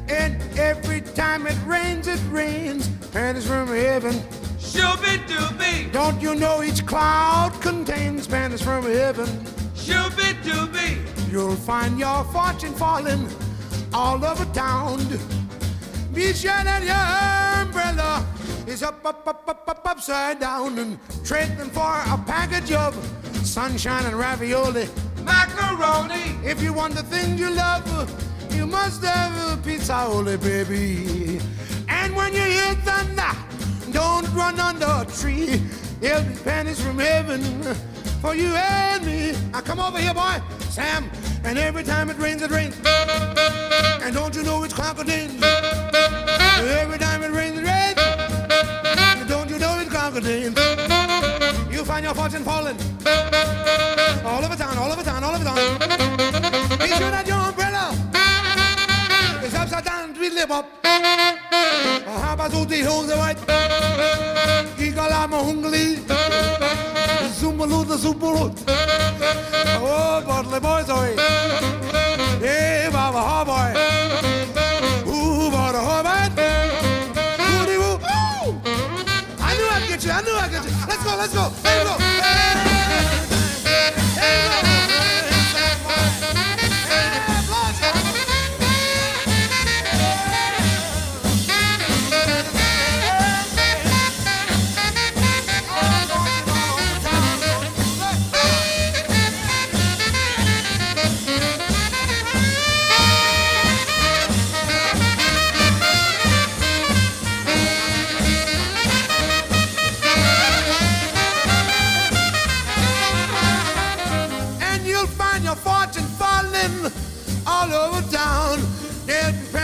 And every time it rains, pennies from heaven. Shooby-dooby, Don't you know each cloud contains pennies from heaven? shooby-dooby, You'll find your fortune falling all over town. Be sure that your umbrella is upside down, and trading for a package of sunshine and ravioli. macaroni, If you want the things you love, you must have a pizza, baby. And when you hear thunder, don't run under a tree. There'll be pennies from heaven for you and me. Now come over here, boy, Sam. And every time it rains, it rains. And don't you know it's crocodile? Every time it rains, it rains. And don't you know it's crocodile? You'll find your fortune falling all over town, all over town, all over town. Be sure that your umbrella is upside down, tweedle up. Habasuti hose white. Igalama hungly. Zumbalu the Zumbalu. Oh, Bartley boys, oi. Hey, Baba, ha boy. Ooh, Baba, ha man. Woody woo. Ooh. I knew I'd get you, I knew I'd get you. Let's go, let's go. Here we go. Here we go. Your fortune falling all over town. There'll be